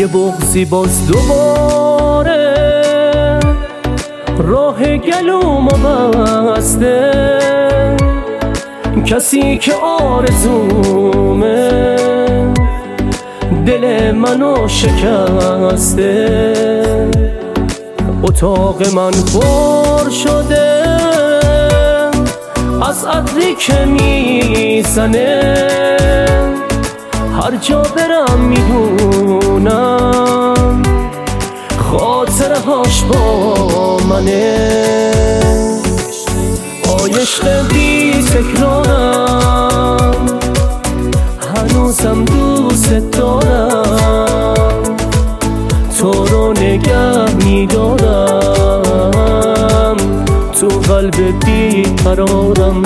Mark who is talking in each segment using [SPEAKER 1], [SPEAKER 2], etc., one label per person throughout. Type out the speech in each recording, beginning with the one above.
[SPEAKER 1] یه بغضی باز دوباره راه گلومو بسته، کسی که آرزومه دل منو شکسته. اتاق من پر شده از عطری که میزنه، هر جا برم میدونم خاطرهاش با منه. عشق بی تکرارم، هنوزم دوست دارم، تو رو نگه میدارم تو قلب بی قرارم.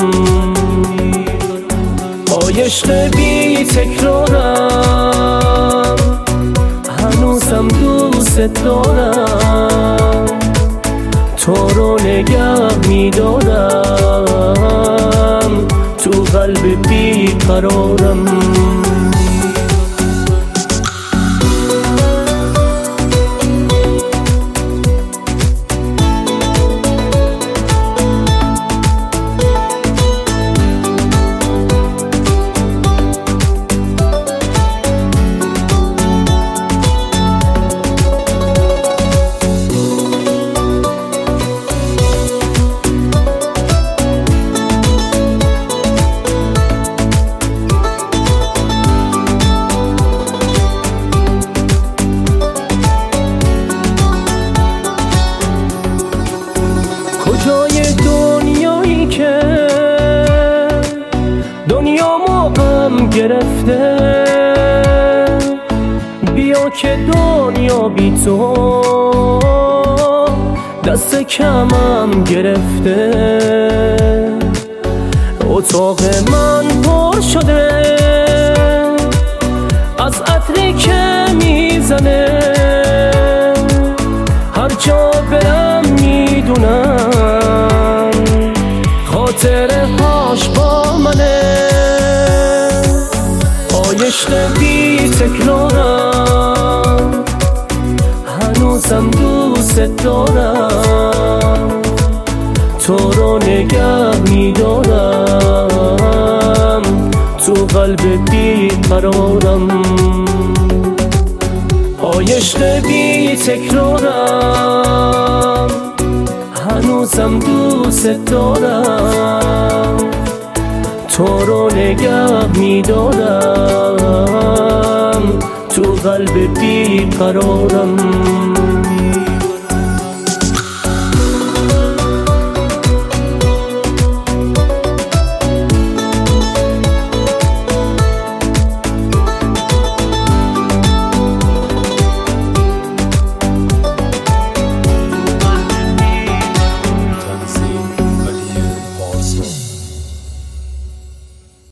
[SPEAKER 1] عشق بی تکرارم، هنوزم دوست دارم، تو رو نگه میدارم تو قلب بی قرارم. کجای دنیایی که دنیامو غم گرفته، بیا که دنیا بی تو دست کمم گرفته. اتاق من پر شده از عطری که میزنه، هر جا برم میدونم خاطرهاش با منه. عشق بی تکرارم، هنوزم دوست دارم، تو رو نگه میدارم تو قلب بی قرارم. عشق بی تکرارم، هنوزم دوست دارم، تو رو نگه میدارم تو قلب بی قرارم.